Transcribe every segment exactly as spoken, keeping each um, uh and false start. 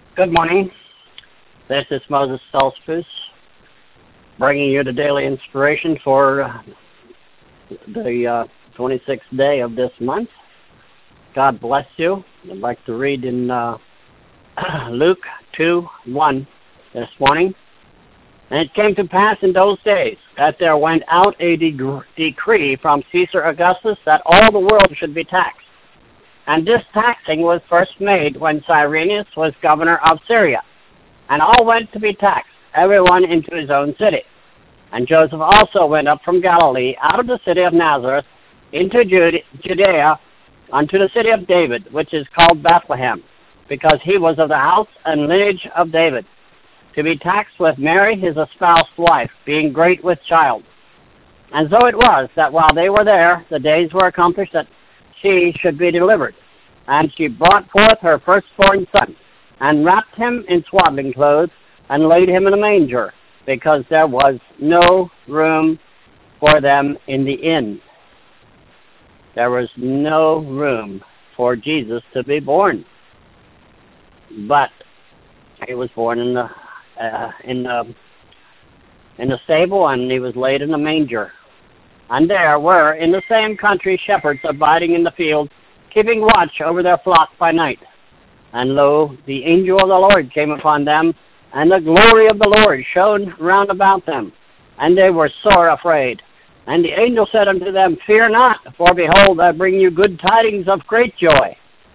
Good morning. This is Moses Stoltzfus, bringing you the daily inspiration for uh, the uh, twenty-sixth day of this month. God bless you. I'd like to read in uh, Luke two one this morning. And it came to pass in those days that there went out a de- decree from Caesar Augustus that all the world should be taxed. And this taxing was first made when Cyrenius was governor of Syria. And all went to be taxed, everyone into his own city. And Joseph also went up from Galilee, out of the city of Nazareth, into Judea, unto the city of David, which is called Bethlehem, because he was of the house and lineage of David, to be taxed with Mary, his espoused wife, being great with child. And so it was, that while they were there, the days were accomplished that she should be delivered. And she brought forth her firstborn son, and wrapped him in swaddling clothes, and laid him in a manger, because there was no room for them in the inn. There was no room for Jesus to be born. But he was born in the uh, in the in the stable, and he was laid in a manger. And there were in the same country shepherds abiding in the field, keeping watch over their flock by night. And lo, the angel of the Lord came upon them, and the glory of the Lord shone round about them, and they were sore afraid. And the angel said unto them, Fear not, for behold, I bring you good tidings of great joy.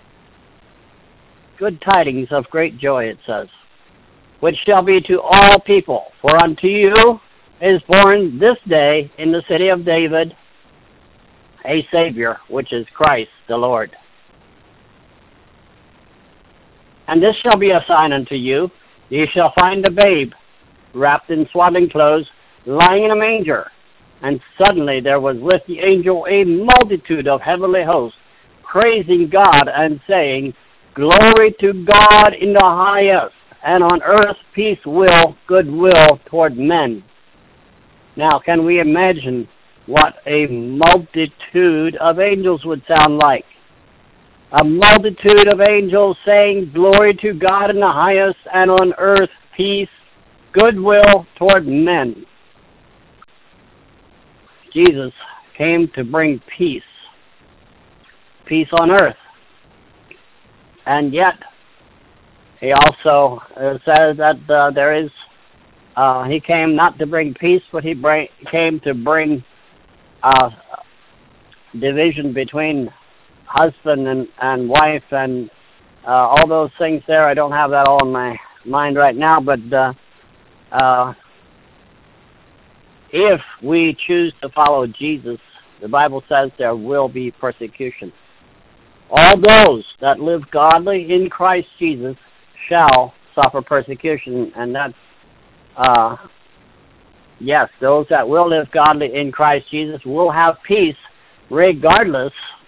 Good tidings of great joy, it says, which shall be to all people. For unto you is born this day in the city of David a Savior, which is Christ the Lord. And this shall be a sign unto you, ye shall find a babe wrapped in swaddling clothes, lying in a manger. And suddenly there was with the angel a multitude of heavenly hosts, praising God and saying, Glory to God in the highest, and on earth peace will, goodwill toward men. Now, can we imagine what a multitude of angels would sound like? A multitude of angels saying, Glory to God in the highest, and on earth peace, goodwill toward men. Jesus came to bring peace, peace on earth. And yet, he also uh, says that uh, there is, uh, he came not to bring peace, but he bring, came to bring uh, division between husband and, and wife, and uh, all those things there. I don't have that all in my mind right now, but uh, uh, if we choose to follow Jesus, the Bible says there will be persecution. All those that live godly in Christ Jesus shall suffer persecution, and that's, uh, yes, those that will live godly in Christ Jesus will have peace regardless,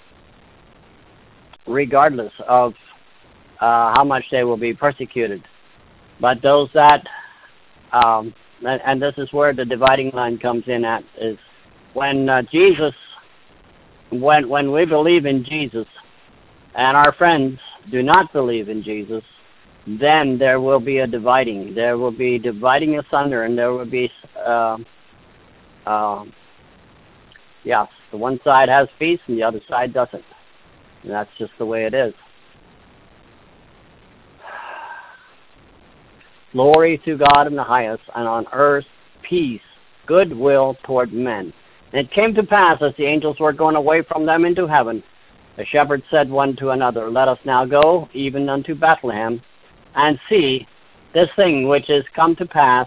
regardless of uh, how much they will be persecuted. But those that, um, and, and this is where the dividing line comes in at, is when uh, Jesus, when when we believe in Jesus, and our friends do not believe in Jesus, then there will be a dividing. There will be dividing asunder, and there will be, uh, uh, yes, the one side has peace and the other side doesn't. And that's just the way it is. Glory to God in the highest, and on earth peace, goodwill toward men. And it came to pass, as the angels were going away from them into heaven, the shepherds said one to another, Let us now go even unto Bethlehem, and see this thing which is come to pass,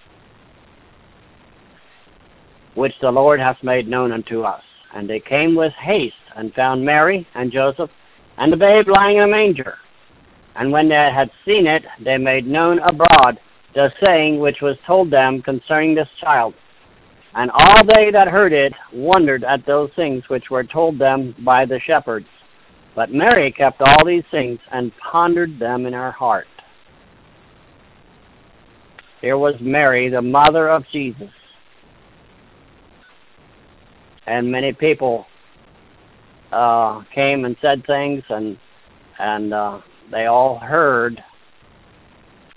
which the Lord hath made known unto us. And they came with haste, and found Mary and Joseph, and the babe lying in a manger. And when they had seen it, they made known abroad the saying which was told them concerning this child. And all they that heard it wondered at those things which were told them by the shepherds. But Mary kept all these things, and pondered them in her heart. Here was Mary, the mother of Jesus. And many people uh, came and said things, and and uh, they all heard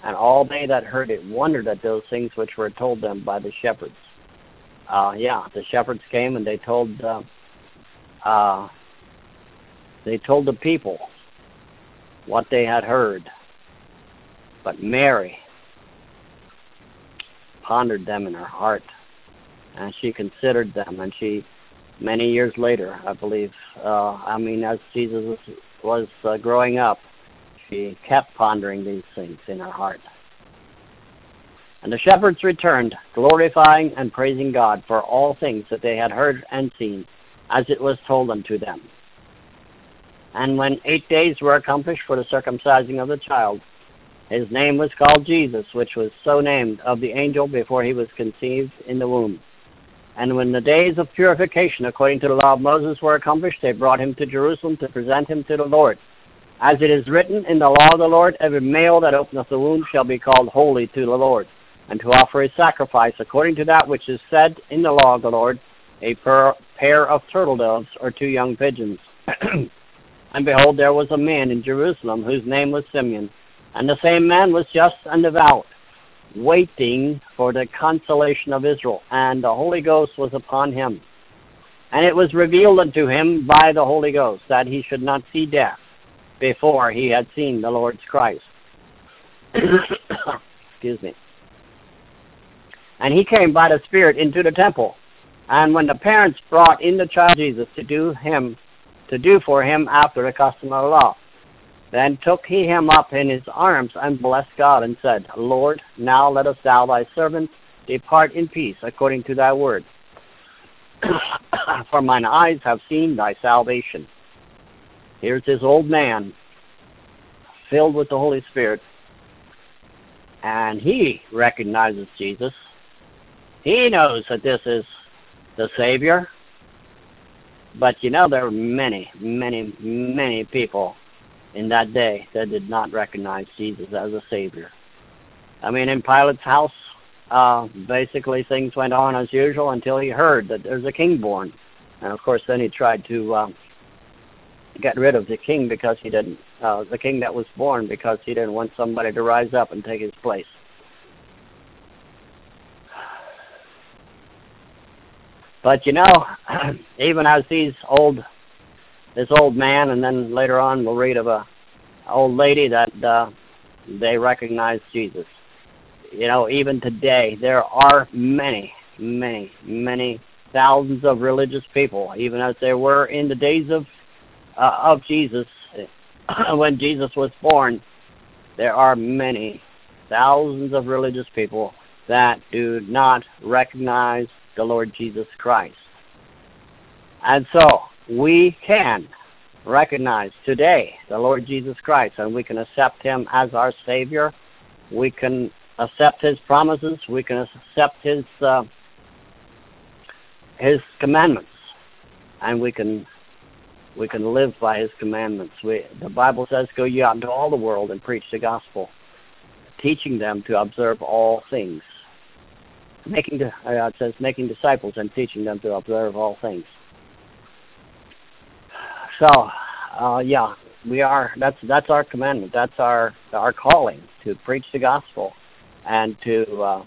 And all they that heard it wondered at those things which were told them by the shepherds. Uh, yeah, the shepherds came and they told uh, uh, they told the people what they had heard. But Mary pondered them in her heart, and she considered them, and she, many years later, I believe, uh, I mean, as Jesus was, was uh, growing up, she kept pondering these things in her heart. And the shepherds returned, glorifying and praising God for all things that they had heard and seen, as it was told unto them. And when eight days were accomplished for the circumcising of the child, his name was called Jesus, which was so named of the angel before he was conceived in the womb. And when the days of purification according to the law of Moses were accomplished, they brought him to Jerusalem to present him to the Lord. As it is written in the law of the Lord, every male that openeth the womb shall be called holy to the Lord, and to offer a sacrifice according to that which is said in the law of the Lord, a pair of turtle doves or two young pigeons. And behold, there was a man in Jerusalem whose name was Simeon, and the same man was just and devout, waiting for the consolation of Israel, and the Holy Ghost was upon him. And it was revealed unto him by the Holy Ghost that he should not see death before he had seen the Lord's Christ. Excuse me. And he came by the Spirit into the temple. And when the parents brought in the child Jesus to do him, to do for him after the custom of the law, then took he him up in his arms and blessed God and said, Lord, now lettest thou thy servant depart in peace according to thy word. For mine eyes have seen thy salvation. Here's this old man filled with the Holy Spirit, and he recognizes Jesus. He knows that this is the Savior. But you know, there were many, many, many people in that day that did not recognize Jesus as a Savior. I mean, in Pilate's house, uh, basically things went on as usual until he heard that there's a king born. And of course, then he tried to uh, get rid of the king because he didn't, uh, the king that was born, because he didn't want somebody to rise up and take his place. But you know, even as these old, this old man, and then later on we'll read of a old lady that uh, they recognized Jesus. You know, even today there are many, many, many thousands of religious people, even as there were in the days of uh, of Jesus, when Jesus was born. There are many thousands of religious people that do not recognize the Lord Jesus Christ. And so we can recognize today the Lord Jesus Christ, and we can accept him as our Savior. We can accept his promises. We can accept his uh, his commandments, and we can we can live by his commandments. We, the Bible says, "Go ye out into all the world and preach the gospel, teaching them to observe all things." Making, uh, it says, making disciples and teaching them to observe all things. So, uh, yeah, we are. That's that's our commandment. That's our our calling, to preach the gospel and to uh,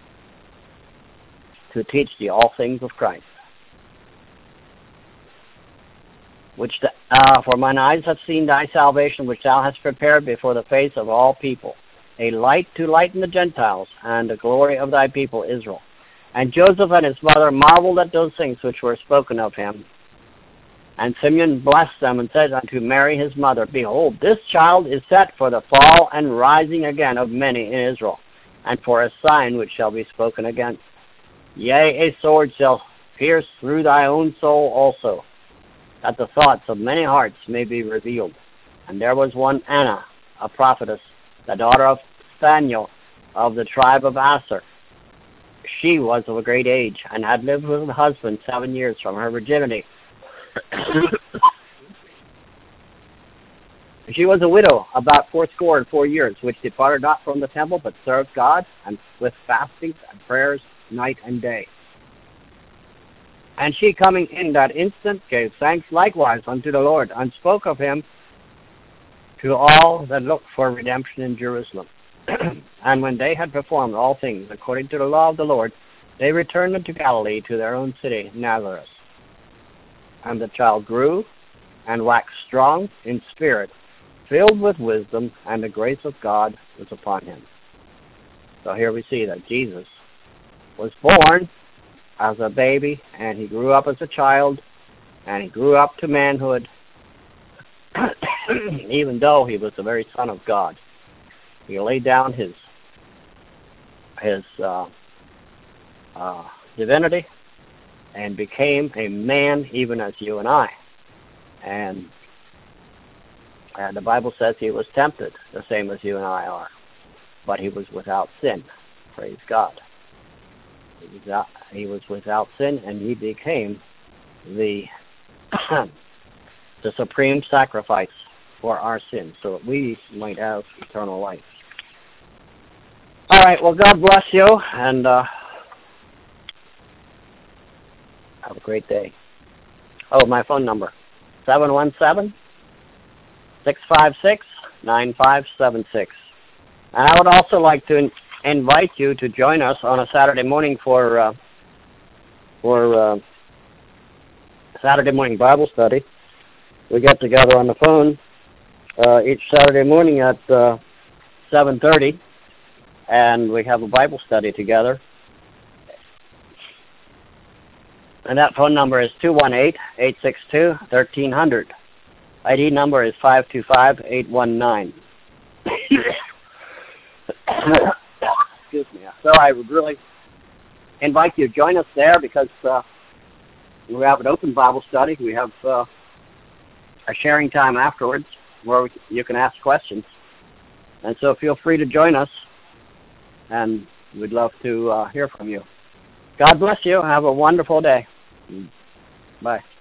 to teach the all things of Christ. Which the, uh, for mine eyes have seen thy salvation, which thou hast prepared before the face of all people, a light to lighten the Gentiles, and the glory of thy people Israel. And Joseph and his mother marveled at those things which were spoken of him. And Simeon blessed them, and said unto Mary his mother, Behold, this child is set for the fall and rising again of many in Israel, and for a sign which shall be spoken against. Yea, a sword shall pierce through thy own soul also, that the thoughts of many hearts may be revealed. And there was one Anna, a prophetess, the daughter of Phanuel of the tribe of Aser. She was of a great age, and had lived with her husband seven years from her virginity. She was a widow about fourscore and four years, which departed not from the temple, but served God, and with fastings and prayers night and day. And she, coming in that instant, gave thanks likewise unto the Lord, and spoke of him to all that looked for redemption in Jerusalem. And when they had performed all things according to the law of the Lord, they returned unto Galilee to their own city, Nazareth. And the child grew and waxed strong in spirit, filled with wisdom, and the grace of God was upon him. So here we see that Jesus was born as a baby, and he grew up as a child, and he grew up to manhood, even though he was the very Son of God. He laid down his his uh, uh, divinity and became a man, even as you and I. And, and the Bible says he was tempted, the same as you and I are, but he was without sin. Praise God. He was, out, he was without sin, and he became the the supreme sacrifice for our sins, so that we might have eternal life. All right, well, God bless you, and uh, have a great day. Oh, my phone number, seven one seven, six five six, nine five seven six. And I would also like to in- invite you to join us on a Saturday morning for uh, for uh, Saturday morning Bible study. We get together on the phone uh, each Saturday morning at uh, seven thirty, and we have a Bible study together. And that phone number is two one eight, eight six two, one three zero zero. I D number is five two five, eight one nine. Excuse me. So I would really invite you to join us there, because uh, we have an open Bible study. We have uh, a sharing time afterwards where we, you can ask questions. And so feel free to join us, and we'd love to uh, hear from you. God bless you. Have a wonderful day. Bye.